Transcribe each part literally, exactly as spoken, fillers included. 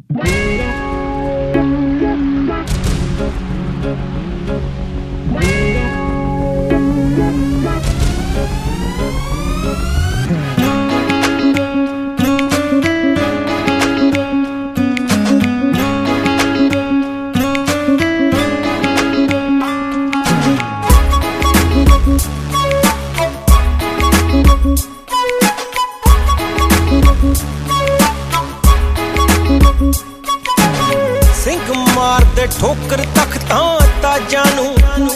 सिंह मार दे ठोकर तख्तां ताजां नूं,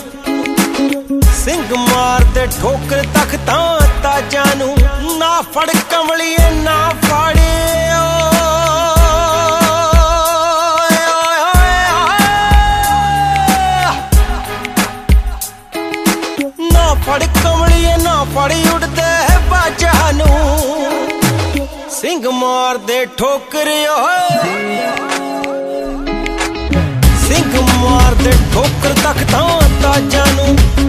सिंह मार दे ठोकर तख्तां ताजां नूं, ना फड़ कमलिए ना फड़ ना फड़ कमलिए ना फड़ उड़दे बाजा नूं, सिंह मार दे ठोकर सिंह मार दे ठोकर तख्तां ताजां नूं,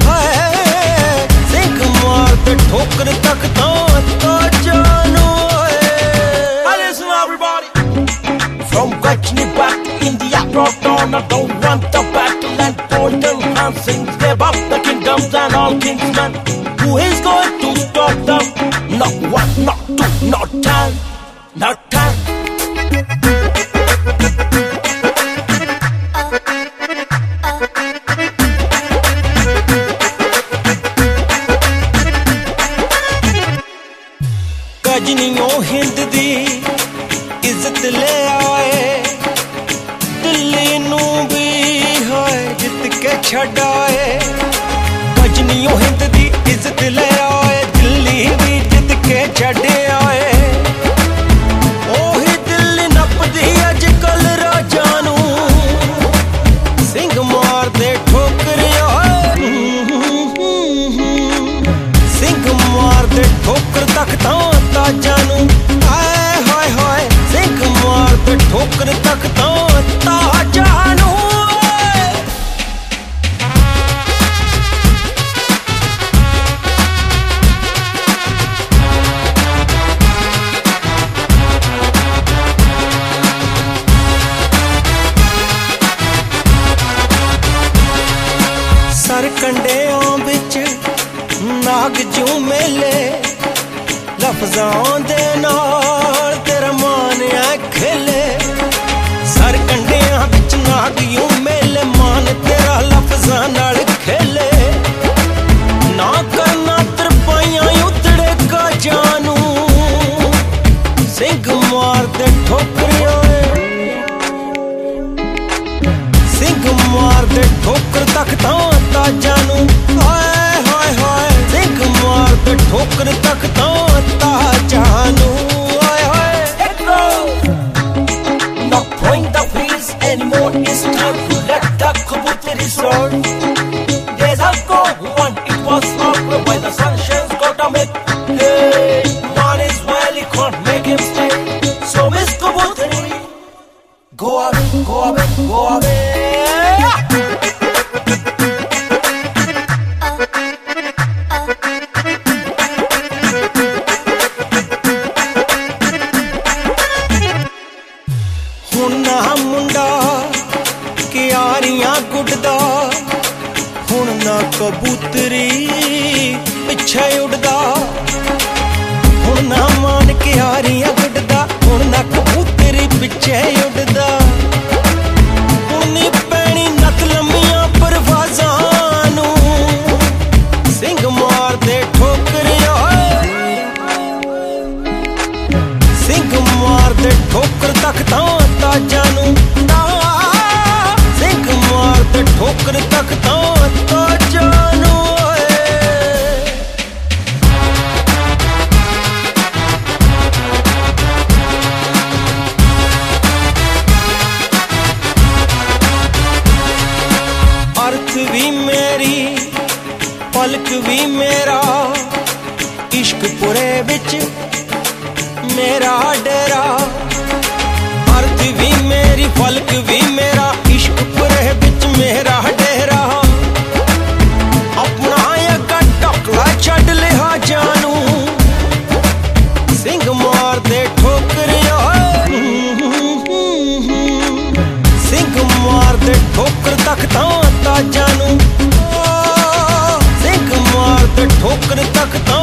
सिंह मार दे ठोकर तख्तां ताजां नूं। Listen everybody, from Gachni back to India, brought on. I don't want the battle and golden hands sings above the kingdoms and all kingsmen. Who is going to stop them? Not one, not two, not ten, not ten. गजनियों Hind दी इज्जत ले आए, दिल्ली नूं भी है जित के छड़ आए। गजनियों हिंद दी इज्जत ले आए, दिल्ली भी जित के छड़ आए। ओही दिल्ली नपदी अज कल राजा नूं, सिंह मार दे ठोकर सिंह मार दे ठोकर तख्तां ताजां नूं, हाय हाय हाय, सिंह मार दे ठोकर तख्तां ताजां नूं। सर कंडेआं बिच नाग जू मेले, लफ्जां दे नाल तेरा मान ऐ खेले। सर कंडेआं बिच नाग यूं मेले, मान तेरा लफ्जां नाल खेले। ना करना तरपाइयां उतड़े गाजां नूं, सिंह मार दे ठोकर सिंह मार दे ठोकर तख्तां ताजां नूं, हाय हाय हाय, सिंह मार दे ठोकर तख्तां ताजां नूं, हाय हाय। Not blowing the breeze anymore, it's time to let the kabutri soar. Days ago when it was over, by the sunshine's got a make. Hey, man is well, he can't make him stay. So Miss Kabutri, go away, go away, go away. हुण ना मुंडा क्यारियां गुड्डदा, हुण ना कबूतरी पिछे उड़दा। हुण ना मान क्यारियां गुड्डदा, हुण ना कबूतरी पिछे उड़दा। हुण पैनी नत लम्मियां परवाज़ां नूं, सिंह मार दे ठोकर सिंह मार दे ठोकर तख्तां ताजां नूं, सिंह मार दे ठोकर तख्तां ताजां नूं। अर्थ भी मेरी पलक भी मेरा, इश्क पुरे बिच मेरा डेरा। अर्थ भी मेरी फलक भी मेरा, इश्क पुरे बिच मेरा डेरा। अपना अग्गा टकला छड्ड लिहा जानू, सिंह मार दे ठोकर ਠੋਕਰ ਤੱਕ ਤਾਂ ਤਾਜਾਂ ਨੂੰ, ਸਿੰਘ ਮਾਰ ਤੇ ਠੋਕਰ ਤੱਕ ਤਾਂ